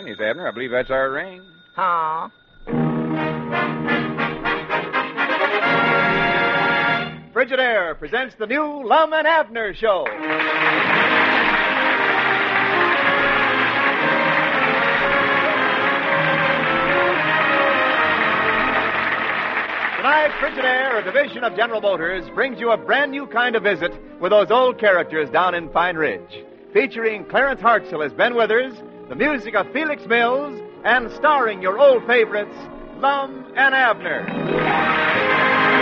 Chinese, Abner. I believe that's our ring. Huh? Frigidaire presents the new Lum and Abner Show. Tonight, Frigidaire, a division of General Motors, brings you a brand new kind of visit with those old characters down in Pine Ridge. Featuring Clarence Hartzell as Ben Withers, the music of Felix Mills, and starring your old favorites, Lum and Abner.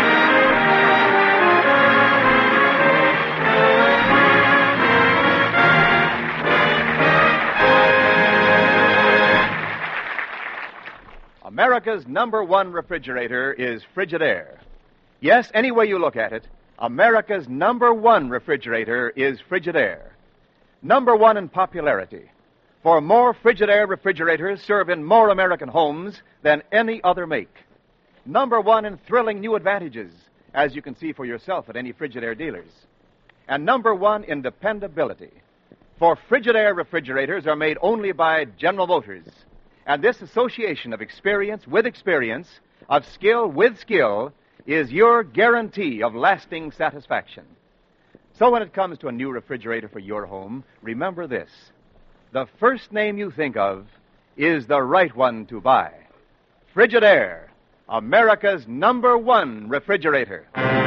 America's number one refrigerator is Frigidaire. Yes, any way you look at it, America's number one refrigerator is Frigidaire. Number one in popularity. For more Frigidaire refrigerators serve in more American homes than any other make. Number one in thrilling new advantages, as you can see for yourself at any Frigidaire dealers. And number one in dependability. For Frigidaire refrigerators are made only by General Motors. And this association of experience with experience, of skill with skill, is your guarantee of lasting satisfaction. So when it comes to a new refrigerator for your home, remember this. The first name you think of is the right one to buy. Frigidaire, America's number one refrigerator.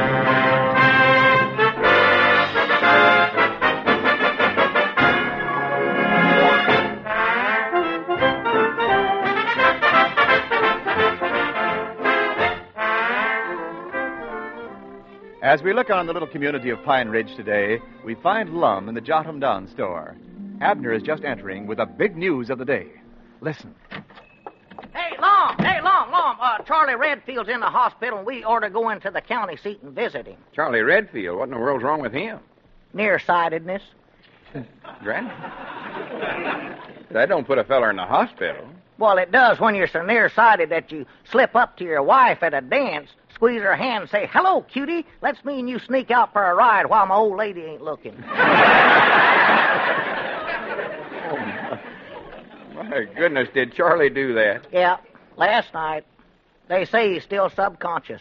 As we look on the little community of Pine Ridge today, we find Lum in the Jot 'em Down store. Abner is just entering with the big news of the day. Listen. Hey, Lum! Charlie Redfield's in the hospital, and we ought to go into the county seat and visit him. Charlie Redfield, what in the world's wrong with him? Nearsightedness. Granny? That don't put a feller in the hospital. Well, it does when you're so nearsighted that you slip up to your wife at a dance, squeeze her hand, and say, "Hello, cutie. Let's me and you sneak out for a ride while my old lady ain't looking." My goodness, did Charlie do that? Yeah, last night. They say he's still subconscious.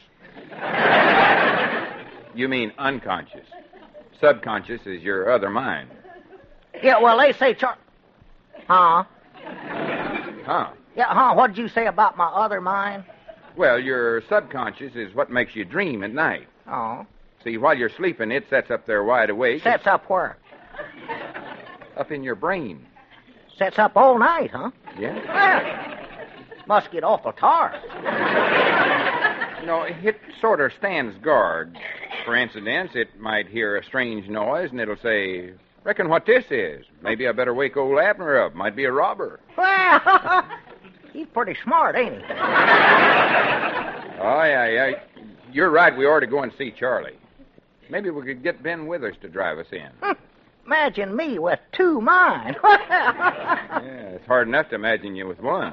You mean unconscious. Subconscious is your other mind. Yeah, well, they say Huh? Huh? Yeah, huh? What did you say about my other mind? Well, your subconscious is what makes you dream at night. Oh. See, while you're sleeping, it sets up there wide awake. Sets up where? Up in your brain. Sets up all night, huh? Yeah. Well, must get awful tired. No, it sort of stands guard. For instance, it might hear a strange noise, and it'll say, "Reckon what this is. Maybe I better wake old Abner up. Might be a robber." Well, he's pretty smart, ain't he? Oh, yeah. You're right. We ought to go and see Charlie. Maybe we could get Ben Withers to drive us in. Imagine me with two minds. Yeah, it's hard enough to imagine you with one.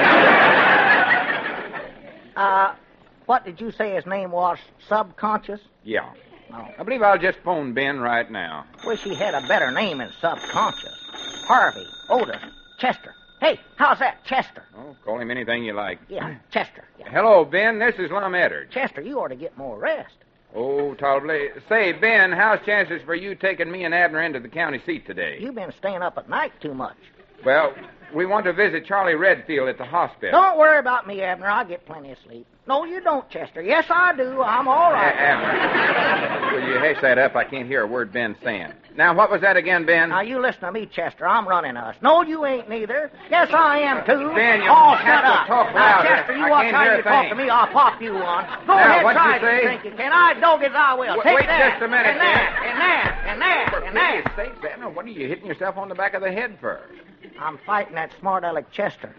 What did you say his name was? Subconscious? Yeah. Oh. I believe I'll just phone Ben right now. Wish he had a better name than subconscious. Harvey, Otis, Chester. Hey, how's that, Chester? Oh, call him anything you like. Yeah, Chester. Yeah. Hello, Ben. This is Lum Eddard. Chester, you ought to get more rest. Oh, tolerably. Say, Ben, how's chances for you taking me and Abner into the county seat today? You've been staying up at night too much. Well, we want to visit Charlie Redfield at the hospital. Don't worry about me, Abner. I'll get plenty of sleep. No, you don't, Chester. Yes, I do. I'm all right. Abner, will you hash that up? I can't hear a word Ben's saying. Now, what was that again, Ben? Now, you listen to me, Chester. I'm running us. No, you ain't neither. Yes, I am, too. Ben, you all have shut to up. talk Now, louder. Chester, you I watch can't how hear you a talk thing. to me. I'll pop you one. Go Now, ahead, what'd try you to say? drink it. Can I? Dog as I will. Take Wait that. just a minute, And that, and that, and that, For and that. goodness sakes, Abner, what are you hitting yourself on the back of the head for? I'm fighting that smart aleck Chester.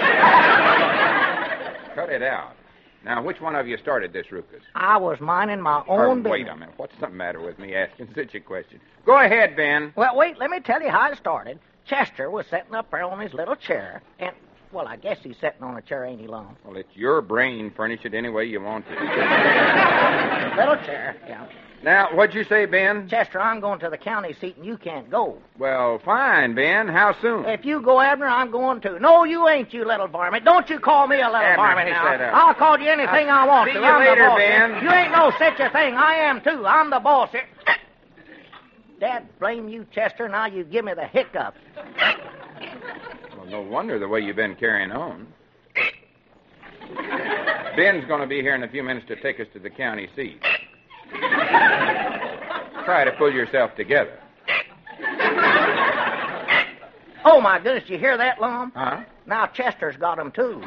Cut it out. Now, which one of you started this ruckus? I was minding my own business. Wait a minute. What's the matter with me asking such a question? Go ahead, Ben. Well, wait, let me tell you how it started. Chester was sitting up there on his little chair, and, well, I guess he's sitting on a chair, ain't he, Long? Well, it's your brain. Furnish it any way you want to. Little chair, yeah. Now, what'd you say, Ben? Chester, I'm going to the county seat and you can't go. Well, fine, Ben. How soon? If you go, Abner, I'm going too. No, you ain't, you little varmint. Don't you call me a little Abner, varmint pick now. that up. I'll call you anything I want see to. you I'm later, the boss. Ben. You ain't no such a thing. I am, too. I'm the boss here. Dad, blame you, Chester. Now you give me the hiccups. Well, no wonder the way you've been carrying on. Ben's going to be here in a few minutes to take us to the county seat. Try to pull yourself together. Oh, my goodness, you hear that, Lum? Huh? Now Chester's got him, too.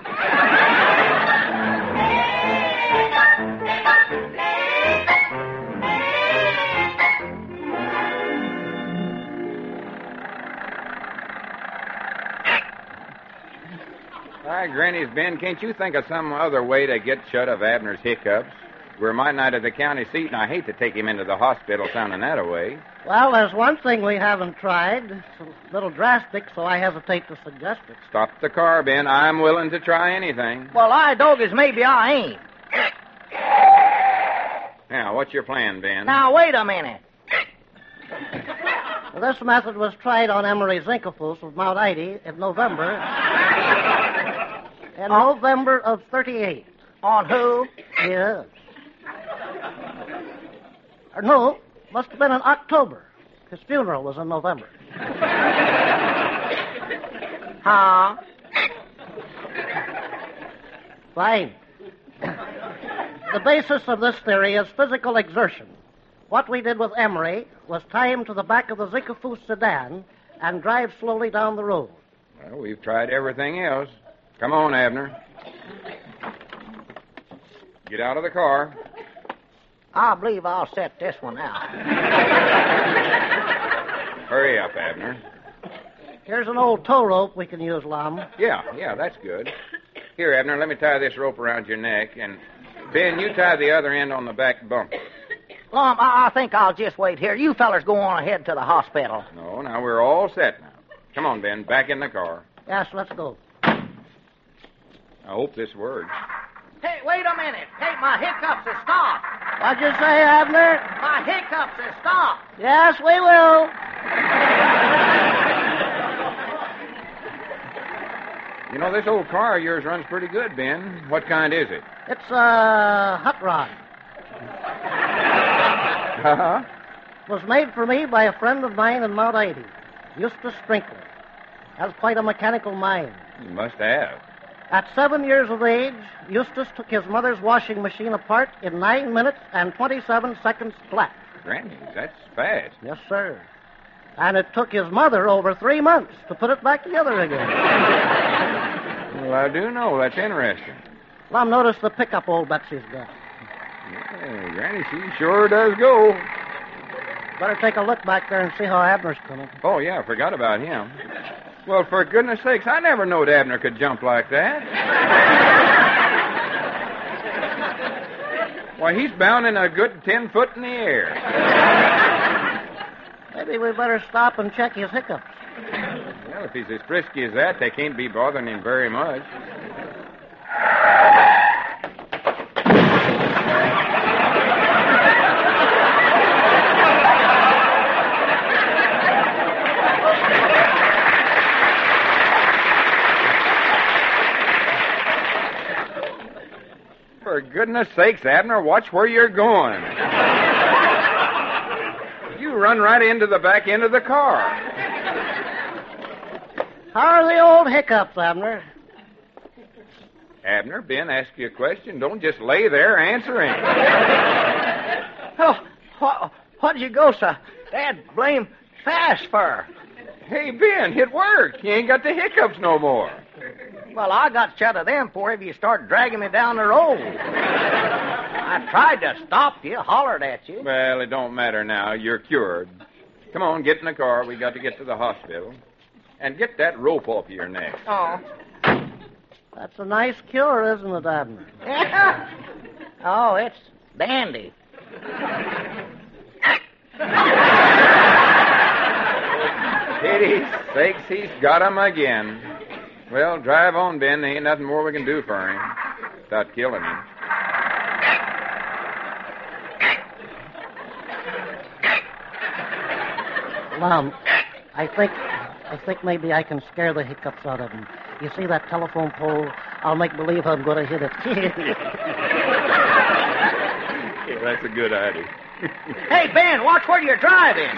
Hi, Granny's Ben. Can't you think of some other way to get shut of Abner's hiccups? We're my night at the county seat, and I hate to take him into the hospital sounding that away. Well, there's one thing we haven't tried. It's a little drastic, so I hesitate to suggest it. Stop the car, Ben. I'm willing to try anything. Well, I doggies, maybe I ain't. Now, what's your plan, Ben? Now, wait a minute. Well, this method was tried on Emery Zinkafus of Mount Ida in November. In November of 38. On who? Yes. Or no, must have been in October. His funeral was in November. Huh? Fine. The basis of this theory is physical exertion. What we did with Emery was tie him to the back of the Zinkafus sedan and drive slowly down the road. Well, we've tried everything else. Come on, Abner. Get out of the car. I believe I'll set this one out. Hurry up, Abner. Here's an old tow rope we can use, Lum. Yeah, that's good. Here, Abner, let me tie this rope around your neck, and Ben, you tie the other end on the back bumper. Lum, I think I'll just wait here. You fellers go on ahead to the hospital. No, now we're all set now. Come on, Ben, back in the car. Yes, let's go. I hope this works. Hey, wait a minute. Hey, my hiccups have stopped. What'd you say, Abner? My hiccups have stopped. Yes, we will. You know, this old car of yours runs pretty good, Ben. What kind is it? It's a hot rod. Uh-huh. Was made for me by a friend of mine in Mount Ida, Eustace Strinkler. Has quite a mechanical mind. You must have. At 7 years of age, Eustace took his mother's washing machine apart in 9 minutes and 27 seconds flat. Granny, that's fast. Yes, sir. And it took his mother over 3 months to put it back together again. Well, I do know. That's interesting. Lum, notice the pickup old Betsy's got. Yeah, Granny, she sure does go. Better take a look back there and see how Abner's coming. Oh, yeah, I forgot about him. Well, for goodness sakes, I never knowed Abner could jump like that. Why, he's bounding a good 10 foot in the air. Maybe we better stop and check his hiccups. Well, if he's as frisky as that, they can't be bothering him very much. For goodness sakes, Abner, watch where you're going. You run right into the back end of the car. How are the old hiccups, Abner? Abner, Ben asked you a question. Don't just lay there answering. Oh, what'd you go so dad blame fast for? Hey, Ben, it worked. You ain't got the hiccups no more. Well, I got shut of them before if you start dragging me down the road. I tried to stop you, hollered at you. Well, it don't matter now. You're cured. Come on, get in the car. We got to get to the hospital. And get that rope off your neck. Oh. That's a nice cure, isn't it, Abner? Yeah. Oh, it's dandy. Pity sakes, he's got 'em again. Well, drive on, Ben. There ain't nothing more we can do for him without killing him. Lum, I think maybe I can scare the hiccups out of him. You see that telephone pole? I'll make believe I'm going to hit it. Yeah, that's a good idea. Hey, Ben, watch where you're driving.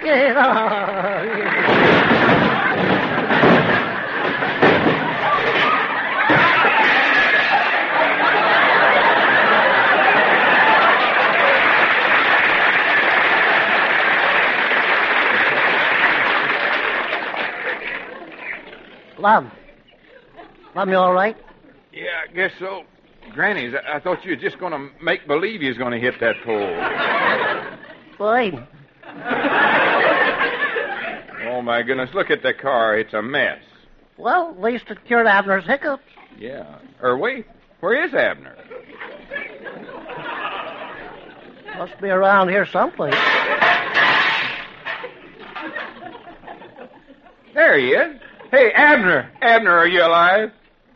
Lum, you all right? Yeah, I guess so. Grannies, I thought you were just going to make believe you was going to hit that pole. Fine. Oh, my goodness, look at the car. It's a mess. Well, at least it cured Abner's hiccups. Yeah. Or wait, where is Abner? Must be around here someplace. There he is. Hey, Abner. Abner, are you alive?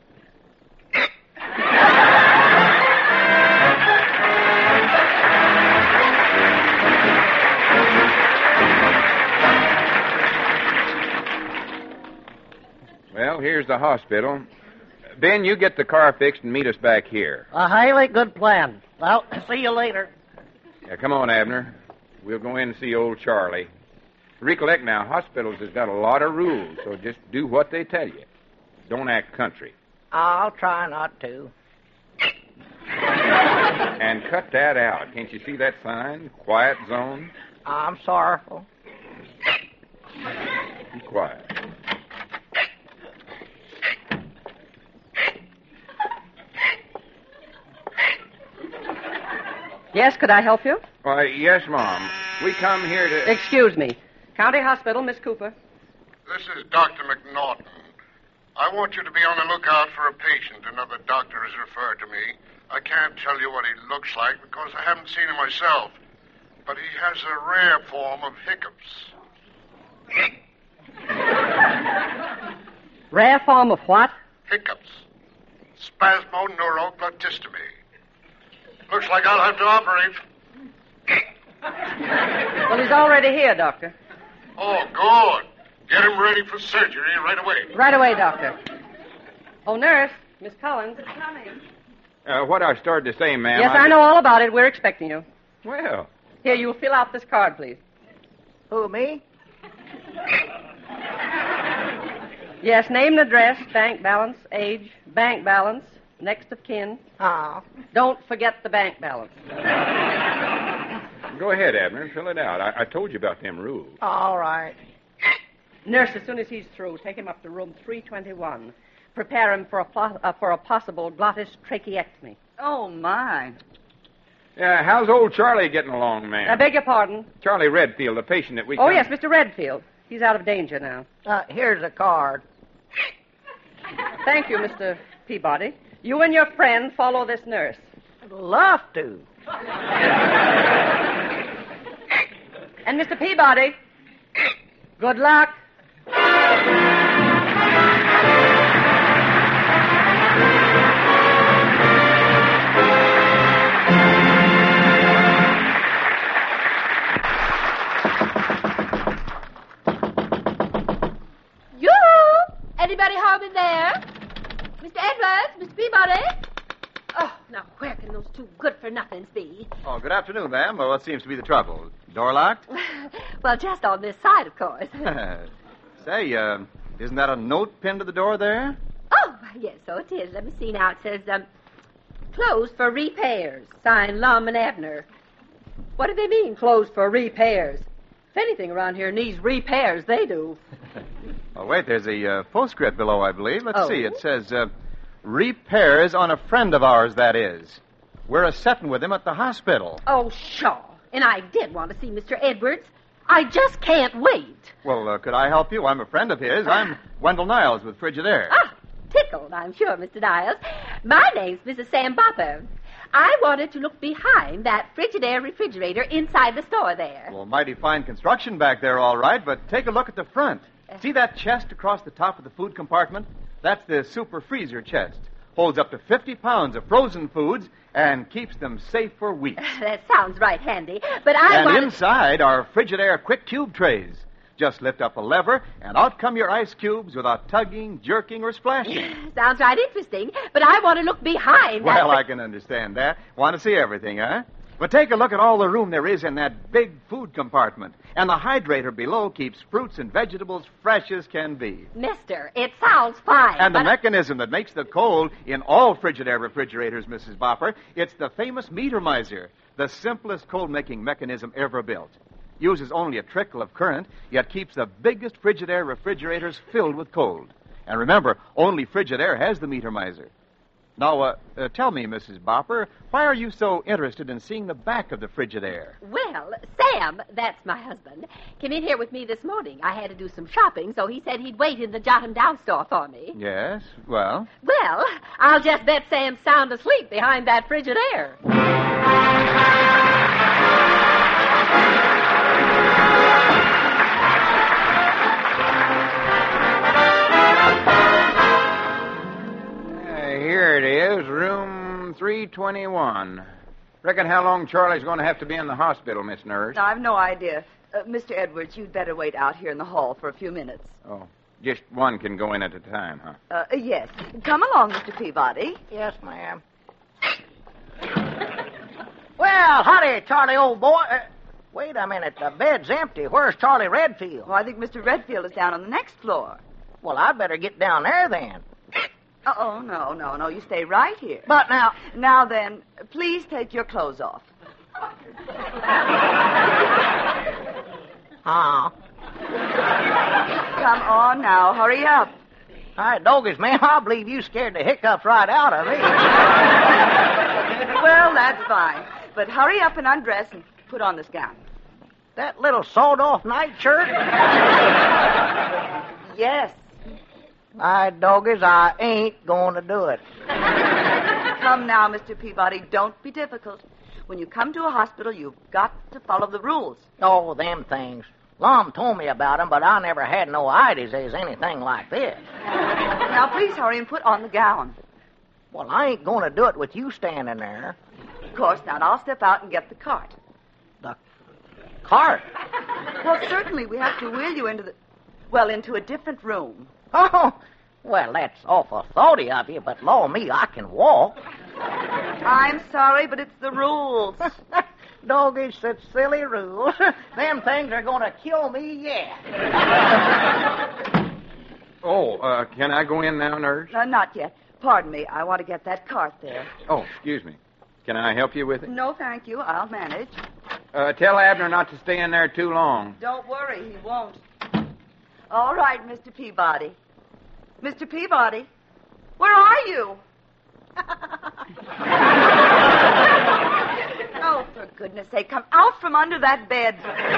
Well, here's the hospital. Ben, you get the car fixed and meet us back here. A highly good plan. Well, see you later. Yeah, come on, Abner. We'll go in and see old Charlie. Recollect now, hospitals has got a lot of rules, so just do what they tell you. Don't act country. I'll try not to. And cut that out. Can't you see that sign? Quiet zone? I'm sorrowful. Be quiet. Yes, could I help you? Why, yes, Mom. We come here to... Excuse me. County Hospital, Miss Cooper. This is Dr. McNaughton. I want you to be on the lookout for a patient another doctor has referred to me. I can't tell you what he looks like because I haven't seen him myself. But he has a rare form of hiccups. Rare form of what? Hiccups. Spasmoneuroglottistomy. Looks like I'll have to operate. Well, he's already here, Doctor. Oh, good. Get him ready for surgery right away. Right away, Doctor. Oh, nurse, Miss Collins. what I started to say, ma'am... Yes, I know all about it. We're expecting you. Well... Here, you'll fill out this card, please. Who, me? Yes, name and address, bank balance, age, bank balance, next of kin. Oh. Don't forget the bank balance. Go ahead, Abner, and fill it out. I told you about them rules. All right. Nurse, as soon as he's through, take him up to room 321. Prepare him for a possible glottis tracheectomy. Oh, my. Yeah, how's old Charlie getting along, ma'am? I beg your pardon? Charlie Redfield, the patient that we... Oh, yes, Mr. Redfield. He's out of danger now. Here's a card. Thank you, Mr. Peabody. You and your friend follow this nurse. I'd love to. And Mr. Peabody, good luck. Anybody home in there? Mr. Edwards? Mr. Peabody? Oh, now where can those two good-for-nothings be? Oh, good afternoon, ma'am. Well, what seems to be the trouble? Door locked? Well, just on this side, of course. Say, isn't that a note pinned to the door there? Oh, yes, so it is. Let me see now. It says, closed for repairs. Signed Lum and Abner. What do they mean, closed for repairs? If anything around here needs repairs, they do. Oh, wait, there's a postscript below, I believe. Let's Oh. see. It says, repairs on a friend of ours, that is. We're a-setting with him at the hospital. Oh, sure. And I did want to see Mr. Edwards. I just can't wait. Well, could I help you? I'm a friend of his. I'm Wendell Niles with Frigidaire. Ah, tickled, I'm sure, Mr. Niles. My name's Mrs. Sam Bopper. I wanted to look behind that Frigidaire refrigerator inside the store there. Well, mighty fine construction back there, all right, but take a look at the front. See that chest across the top of the food compartment? That's the super freezer chest. Holds up to 50 pounds of frozen foods and keeps them safe for weeks. That sounds right handy, but And inside are Frigidaire quick cube trays. Just lift up a lever, and out come your ice cubes without tugging, jerking, or splashing. Sounds right interesting, but I want to look behind. Well, I can understand that. Want to see everything, huh? But take a look at all the room there is in that big food compartment. And the hydrator below keeps fruits and vegetables fresh as can be. Mister, it sounds fine. And the but mechanism that makes the cold in all Frigidaire refrigerators, Mrs. Bopper, it's the famous meter miser, the simplest cold-making mechanism ever built. Uses only a trickle of current, yet keeps the biggest Frigidaire refrigerators filled with cold. And remember, only Frigidaire has the meter miser. Now, tell me, Mrs. Bopper, why are you so interested in seeing the back of the Frigidaire? Well, Sam, that's my husband, came in here with me this morning. I had to do some shopping, so he said he'd wait in the Jot 'em Down store for me. Yes, well? Well, I'll just bet Sam's sound asleep behind that Frigidaire. Here it is, room 321. Reckon how long Charlie's going to have to be in the hospital, Miss Nurse? I've no idea. Mr. Edwards, you'd better wait out here in the hall for a few minutes. Oh, just one can go in at a time, huh? Yes. Come along, Mr. Peabody. Yes, ma'am. Well, howdy, Charlie, old boy. Wait a minute. The bed's empty. Where's Charlie Redfield? Well, I think Mr. Redfield is down on the next floor. Well, I'd better get down there then. Oh, no. You stay right here. But now... Now then, please take your clothes off. Oh. Come on now, hurry up. All right, doggies, ma'am, I believe you scared the hiccups right out of me. Well, that's fine. But hurry up and undress and put on this gown. That little sawed-off nightshirt? Yes. All right, doggies, I ain't going to do it. Come now, Mr. Peabody, don't be difficult. When you come to a hospital, you've got to follow the rules. Oh, them things. Lom told me about them, but I never had no ideas there's anything like this. Now, please hurry and put on the gown. Well, I ain't going to do it with you standing there. Of course not. I'll step out and get the cart. The cart? Well, certainly we have to wheel you into a different room. Oh, well, that's awful thoughty of you, but, Lord me, I can walk. I'm sorry, but it's the rules. Doggies, such silly rules. Them things are going to kill me yet. Oh, can I go in now, Nurse? Not yet. Pardon me. I want to get that cart there. Oh, excuse me. Can I help you with it? No, thank you. I'll manage. Tell Abner not to stay in there too long. Don't worry. He won't. All right, Mr. Peabody. Mr. Peabody, where are you? Oh, for goodness sake, come out from under that bed.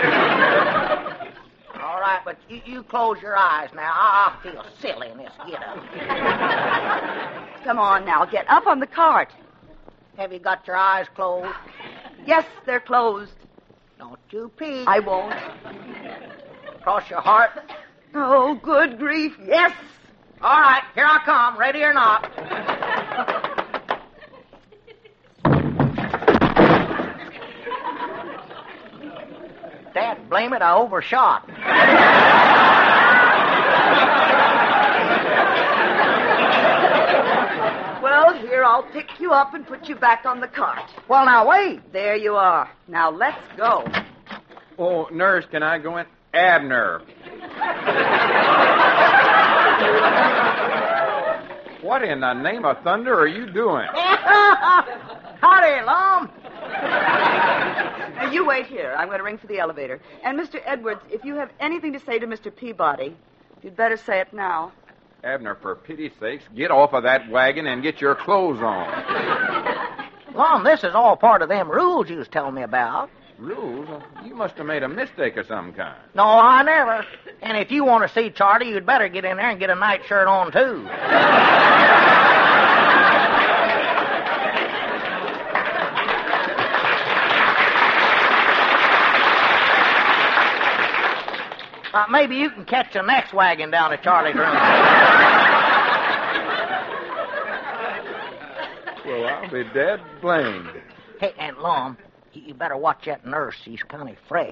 All right, but you close your eyes now. I feel silly in this get-up. Come on now, get up on the cart. Have you got your eyes closed? Yes, they're closed. Don't you peek. I won't. Cross your heart. Oh, good grief, yes. All right, here I come, ready or not. Dad, blame it, I overshot. Well, here, I'll pick you up and put you back on the cart. Well, now, wait. There you are. Now, let's go. Oh, Nurse, can I go in? Abner. What in the name of thunder are you doing? Howdy, Lom. Now, you wait here. I'm going to ring for the elevator. And, Mr. Edwards, if you have anything to say to Mr. Peabody, you'd better say it now. Abner, for pity's sakes, get off of that wagon and get your clothes on. Lom, this is all part of them rules you was telling me about. Rules? You must have made a mistake of some kind. No, I never. And if you want to see Charlie, you'd better get in there and get a nightshirt on, too. Maybe you can catch the next wagon down to Charlie's room. Well, I'll be dead blamed. Hey, Aunt Lom, You better watch that nurse. She's kind of fresh.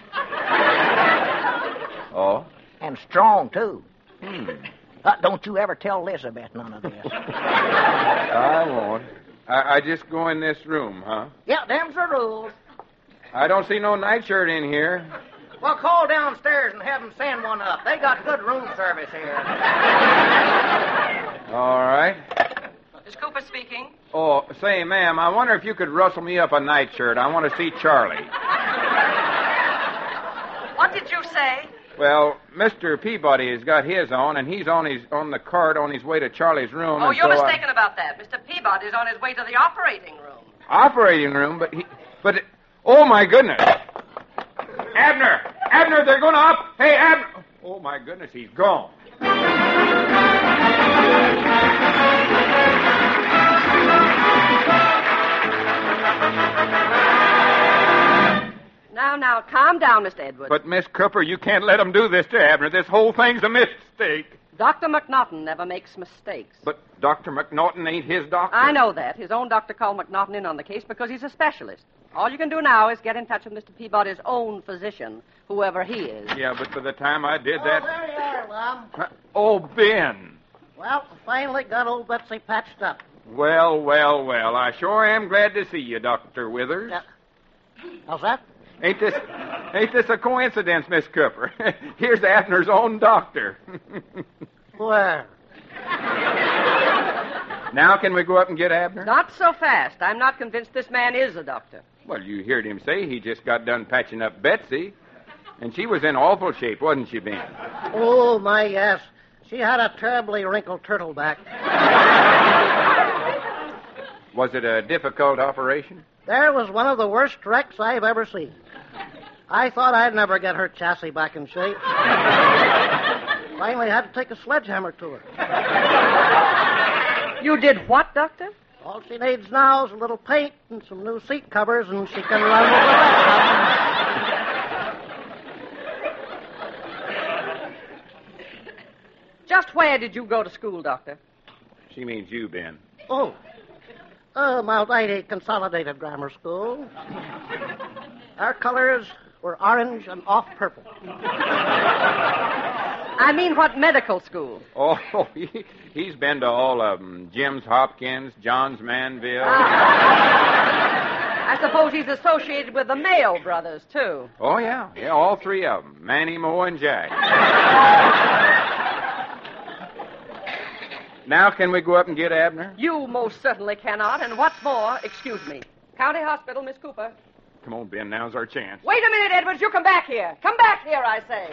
Oh? And strong, too. Don't you ever tell Elizabeth none of this. I won't. I just go in this room, huh? Yeah, them's the rules. I don't see no nightshirt in here. Well, call downstairs and have them send one up. They got good room service here. All right. Miss Cooper speaking. Oh, say, ma'am, I wonder if you could rustle me up a nightshirt. I want to see Charlie. What did you say? Well, Mr. Peabody has got his on, and he's on the cart on his way to Charlie's room. Oh, and you're so mistaken about that. Mr. Peabody's on his way to the operating room. Operating room, oh my goodness! Abner, they're going up. Hey, Abner! Oh my goodness, he's gone. Now, calm down, Mr. Edwards. But, Miss Cooper, you can't let him do this to Abner. This whole thing's a mistake. Dr. McNaughton never makes mistakes. But Dr. McNaughton ain't his doctor. I know that. His own doctor called McNaughton in on the case because he's a specialist. All you can do now is get in touch with Mr. Peabody's own physician, whoever he is. Yeah, but by the time I did that... There you are, Lum. Oh, Ben. Well, finally got old Betsy patched up. Well. I sure am glad to see you, Dr. Withers. How's that? Ain't this a coincidence, Miss Cooper? Here's Abner's own doctor. Where? Now can we go up and get Abner? Not so fast. I'm not convinced this man is a doctor. Well, you heard him say he just got done patching up Betsy. And she was in awful shape, wasn't she, Ben? Oh, my, yes. She had a terribly wrinkled turtleback. Was it a difficult operation? There was one of the worst wrecks I've ever seen. I thought I'd never get her chassis back in shape. Finally had to take a sledgehammer to her. You did what, Doctor? All she needs now is a little paint and some new seat covers, and she can run with the rest of them. Just where did you go to school, Doctor? She means you, Ben. Oh, Mount Ida Consolidated Grammar School. Our colors were orange and off purple. I mean, what medical school? Oh, he's been to all of them. Jim's Hopkins, John's Manville. I suppose he's associated with the Mayo brothers, too. Oh, yeah, all three of them. Manny, Mo, and Jack. Now can we go up and get Abner? You most certainly cannot, and what's more, excuse me. County Hospital, Miss Cooper. Come on, Ben, now's our chance. Wait a minute, Edwards, you come back here. Come back here, I say.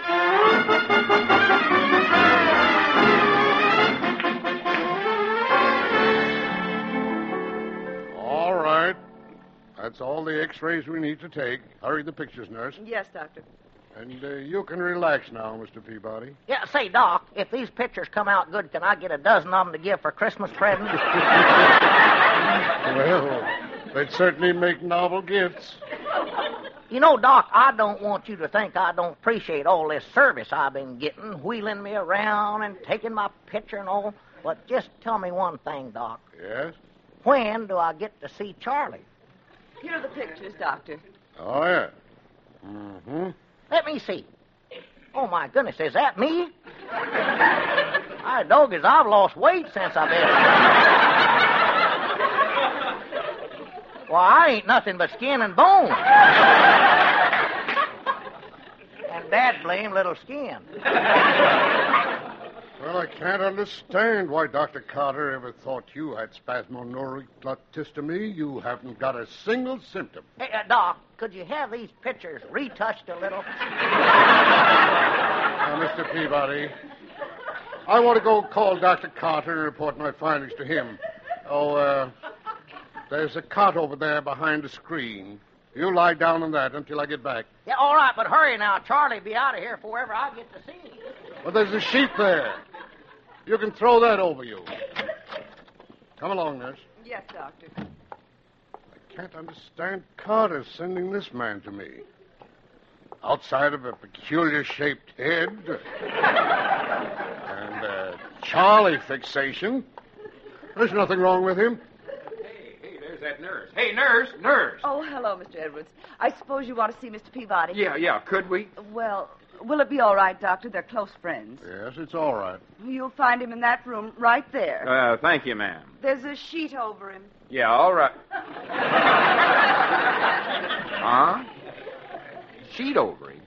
All right. That's all the x-rays we need to take. Hurry the pictures, nurse. Yes, Doctor. And you can relax now, Mr. Peabody. Yeah, say, Doc, if these pictures come out good, can I get a dozen of them to give for Christmas presents? Well, they'd certainly make novel gifts. You know, Doc, I don't want you to think I don't appreciate all this service I've been getting, wheeling me around and taking my picture and all. But just tell me one thing, Doc. Yes? When do I get to see Charlie? Here are the pictures, Doctor. Oh, yeah. Mm-hmm. Let me see. Oh, my goodness, is that me? I doggies, I've lost weight since I've been... Well, I ain't nothing but skin and bone. And that blame little skin. Well, I can't understand why Dr. Carter ever thought you had spasmoneuroclectomy. You haven't got a single symptom. Hey, Doc, could you have these pictures retouched a little? Now, Mr. Peabody, I want to go call Dr. Carter and report my findings to him. There's a cot over there behind the screen. You lie down on that until I get back. Yeah, all right, but hurry now. Charlie be out of here before ever I get to see him. Well, there's a sheet there. You can throw that over you. Come along, nurse. Yes, Doctor. I can't understand Carter sending this man to me. Outside of a peculiar-shaped head and a Charlie fixation, there's nothing wrong with him. Hey, there's that nurse. Hey, nurse! Oh, hello, Mr. Edwards. I suppose you want to see Mr. Peabody? Yeah, could we? Well, will it be all right, Doctor? They're close friends. Yes, it's all right. You'll find him in that room right there. Thank you, ma'am. There's a sheet over him. Yeah, all right. Huh? Sheet over him?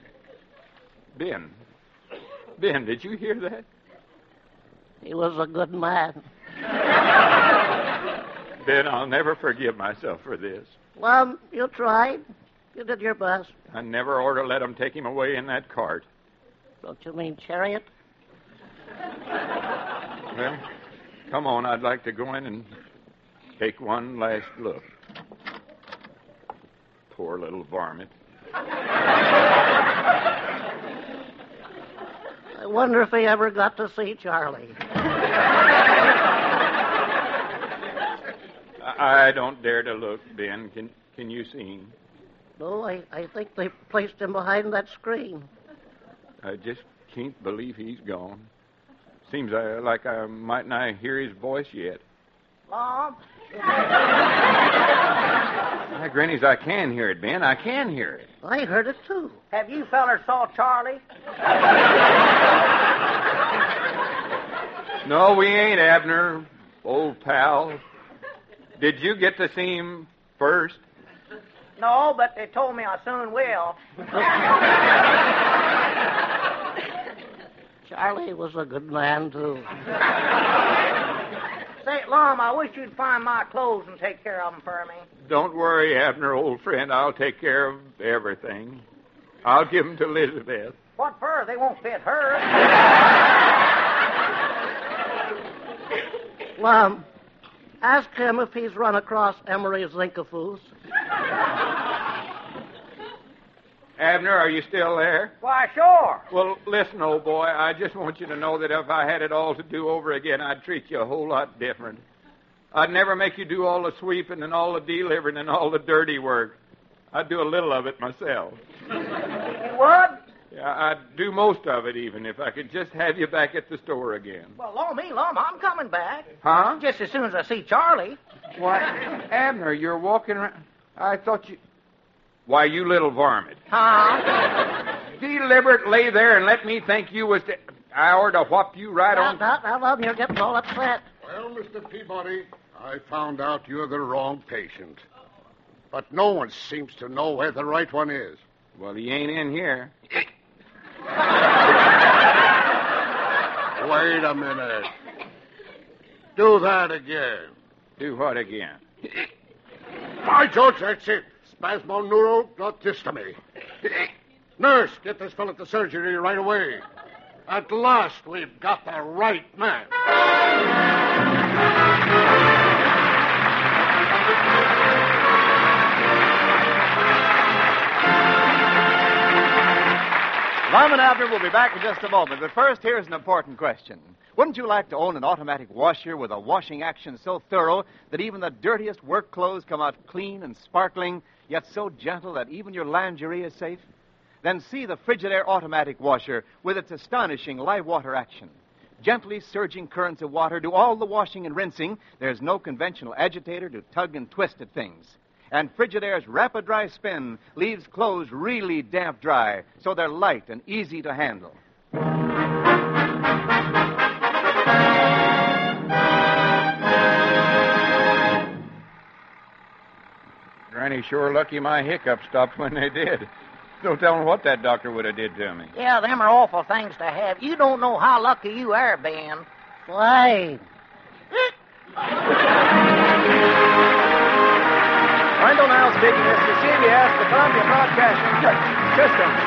Ben, did you hear that? He was a good man. Ben, I'll never forgive myself for this. Well, you tried. You did your best. I never ought to let them take him away in that cart. Don't you mean chariot? Well, come on. I'd like to go in and take one last look. Poor little varmint. I wonder if he ever got to see Charlie. I don't dare to look, Ben. Can you see him? No, I think they placed him behind that screen. I just can't believe he's gone. Seems like I might not hear his voice yet. Mom? My grannies, I can hear it, Ben. I can hear it. I heard it, too. Have you fellers saw Charlie? No, we ain't, Abner, old pal. Did you get to see him first? No, but they told me I soon will. Charlie was a good man, too. Say, Lum, I wish you'd find my clothes and take care of them for me. Don't worry, Abner, old friend. I'll take care of everything. I'll give them to Elizabeth. What for? They won't fit her. Ask him if he's run across Emery Zinkafus. Abner, are you still there? Why, sure. Well, listen, old boy, I just want you to know that if I had it all to do over again, I'd treat you a whole lot different. I'd never make you do all the sweeping and all the delivering and all the dirty work. I'd do a little of it myself. You would? Yeah, I'd do most of it even if I could just have you back at the store again. Well, Lum, I'm coming back. Huh? Just as soon as I see Charlie. Why, Abner, you're walking around. I thought you... Why, you little varmint. Huh? Deliberate lay there and let me think you was... I ought to whop you right on... Now, Lum, you're getting all upset. Well, Mr. Peabody, I found out you're the wrong patient. But no one seems to know where the right one is. Well, he ain't in here. Wait a minute. Do that again. Do what again? By George, that's it. Spasmoneuroglottistomy. Nurse, get this fellow to surgery right away. At last, we've got the right man. Lum and Abner will be back in just a moment, but first, here's an important question. Wouldn't you like to own an automatic washer with a washing action so thorough that even the dirtiest work clothes come out clean and sparkling, yet so gentle that even your lingerie is safe? Then see the Frigidaire automatic washer with its astonishing live water action. Gently surging currents of water do all the washing and rinsing. There's no conventional agitator to tug and twist at things. And Frigidaire's rapid dry spin leaves clothes really damp dry, so they're light and easy to handle. Granny sure lucky my hiccups stopped when they did. Don't tell me what that doctor would have did to me. Yeah, them are awful things to have. You don't know how lucky you are, Ben. Why? Wendell Niles speaking. This is CBS, the Columbia Broadcasting System.